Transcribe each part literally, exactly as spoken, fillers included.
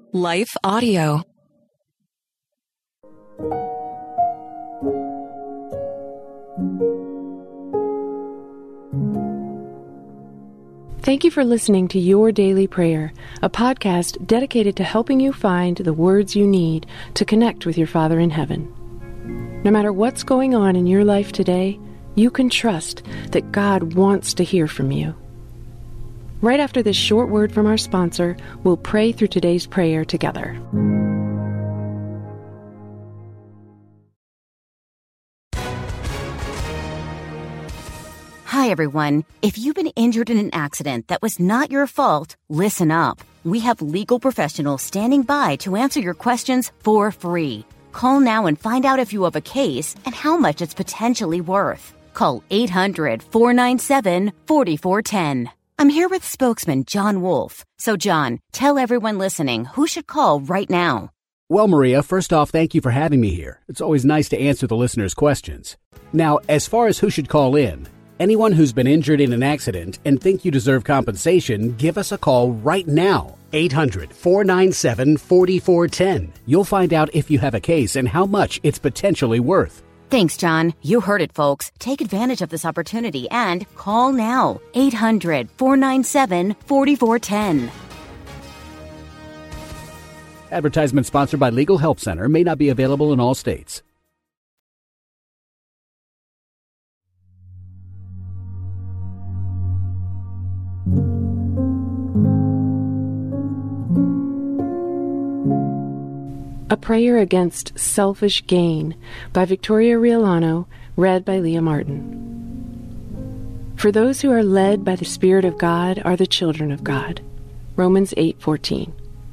Life Audio. Thank you for listening to Your Daily Prayer, a podcast dedicated to helping you find the words you need to connect with your Father in heaven. No matter what's going on in your life today, you can trust that God wants to hear from you. Right after this short word from our sponsor, we'll pray through today's prayer together. Hi, everyone. If you've been injured in an accident that was not your fault, listen up. We have legal professionals standing by to answer your questions for free. Call now and find out if you have a case and how much it's potentially worth. Call eight hundred, four nine seven, four four one zero. I'm here with spokesman John Wolf. So, John, tell everyone listening who should call right now. Well, Maria, first off, thank you for having me here. It's always nice to answer the listeners' questions. Now, as far as who should call in, anyone who's been injured in an accident and think you deserve compensation, give us a call right now. eight hundred, four nine seven, four four one zero. You'll find out if you have a case and how much it's potentially worth. Thanks, John. You heard it, folks. Take advantage of this opportunity and call now. eight hundred, four nine seven, four four one zero. Advertisement sponsored by Legal Help Center. May not be available in all states. A Prayer Against Selfish Gain by Victoria Riolano, read by Leah Martin. For those who are led by the Spirit of God are the children of God. Romans eight fourteen.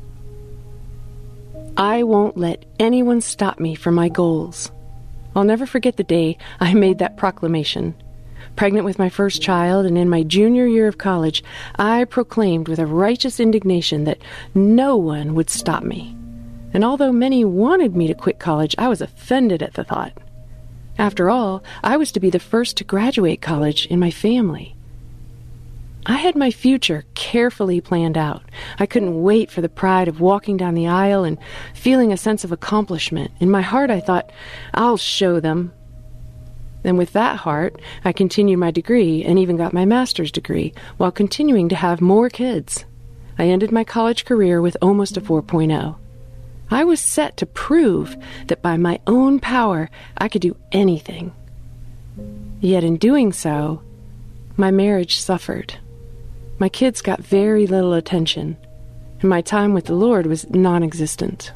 I won't let anyone stop me from my goals. I'll never forget the day I made that proclamation. Pregnant with my first child and in my junior year of college, I proclaimed with a righteous indignation that no one would stop me. And although many wanted me to quit college, I was offended at the thought. After all, I was to be the first to graduate college in my family. I had my future carefully planned out. I couldn't wait for the pride of walking down the aisle and feeling a sense of accomplishment. In my heart, I thought, I'll show them. And with that heart, I continued my degree and even got my master's degree while continuing to have more kids. I ended my college career with almost a four point oh. I was set to prove that by my own power I could do anything. Yet in doing so, my marriage suffered. My kids got very little attention, and my time with the Lord was non-existent.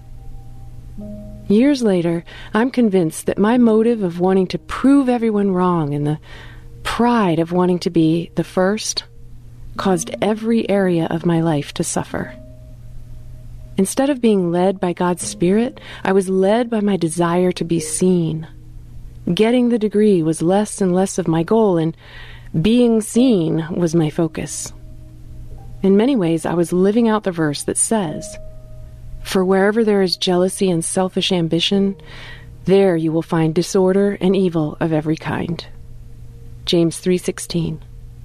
Years later, I'm convinced that my motive of wanting to prove everyone wrong and the pride of wanting to be the first caused every area of my life to suffer. Instead of being led by God's Spirit, I was led by my desire to be seen. Getting the degree was less and less of my goal, and being seen was my focus. In many ways, I was living out the verse that says, "For wherever there is jealousy and selfish ambition, there you will find disorder and evil of every kind." James three sixteen.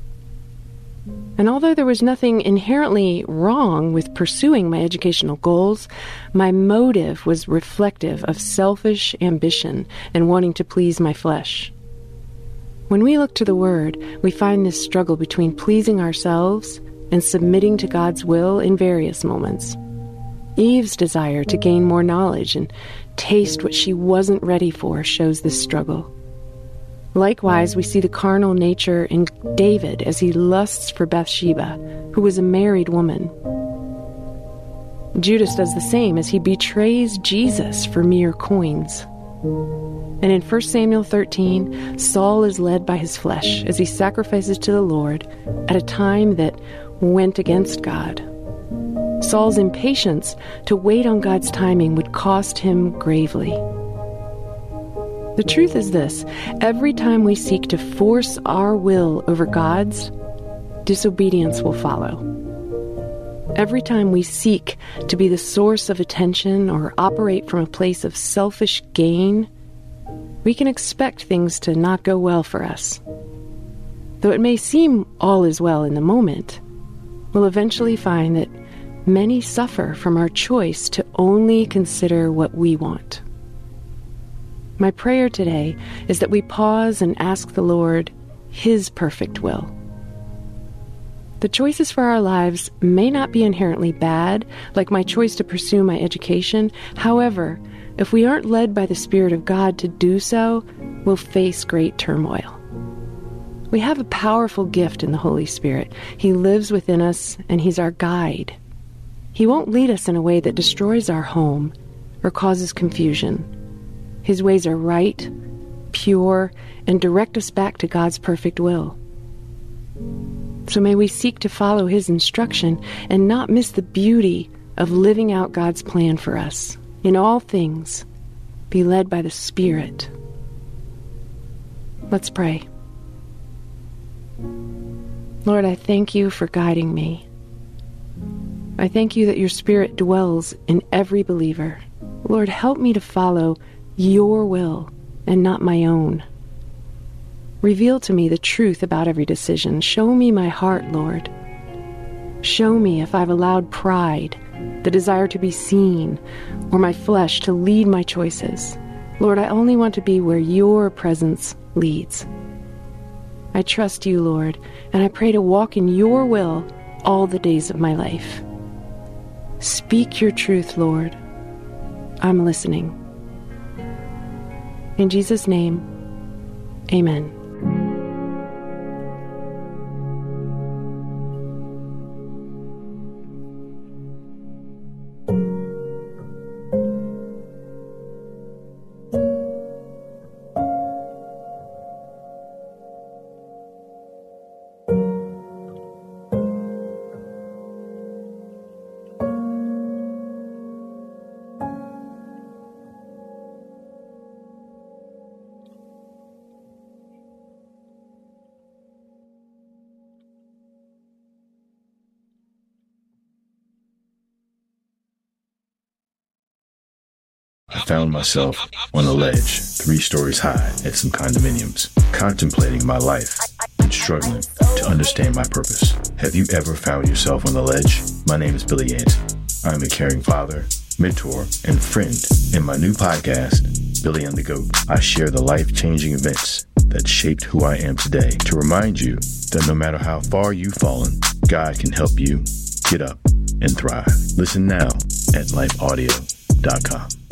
And although there was nothing inherently wrong with pursuing my educational goals, my motive was reflective of selfish ambition and wanting to please my flesh. When we look to the Word, we find this struggle between pleasing ourselves and submitting to God's will in various moments. Eve's desire to gain more knowledge and taste what she wasn't ready for shows this struggle. Likewise, we see the carnal nature in David as he lusts for Bathsheba, who was a married woman. Judas does the same as he betrays Jesus for mere coins. And in First Samuel thirteen, Saul is led by his flesh as he sacrifices to the Lord at a time that went against God. Saul's impatience to wait on God's timing would cost him gravely. The truth is this: every time we seek to force our will over God's, disobedience will follow. Every time we seek to be the source of attention or operate from a place of selfish gain, we can expect things to not go well for us. Though it may seem all is well in the moment, we'll eventually find that many suffer from our choice to only consider what we want. My prayer today is that we pause and ask the Lord His perfect will. The choices for our lives may not be inherently bad, like my choice to pursue my education. However, if we aren't led by the Spirit of God to do so, we'll face great turmoil. We have a powerful gift in the Holy Spirit. He lives within us, and He's our guide. He won't lead us in a way that destroys our home or causes confusion. His ways are right, pure, and direct us back to God's perfect will. So may we seek to follow His instruction and not miss the beauty of living out God's plan for us. In all things, be led by the Spirit. Let's pray. Lord, I thank You for guiding me. I thank You that Your Spirit dwells in every believer. Lord, help me to follow Your will and not my own. Reveal to me the truth about every decision. Show me my heart, Lord. Show me if I've allowed pride, the desire to be seen, or my flesh to lead my choices. Lord, I only want to be where Your presence leads. I trust You, Lord, and I pray to walk in Your will all the days of my life. Speak Your truth, Lord. I'm listening. In Jesus' name, amen. I found myself on a ledge, three stories high, at some condominiums, contemplating my life and struggling to understand my purpose. Have you ever found yourself on the ledge? My name is Billy Yant. I am a caring father, mentor, and friend. In my new podcast, Billy and the Goat, I share the life-changing events that shaped who I am today to remind you that no matter how far you've fallen, God can help you get up and thrive. Listen now at life audio dot com.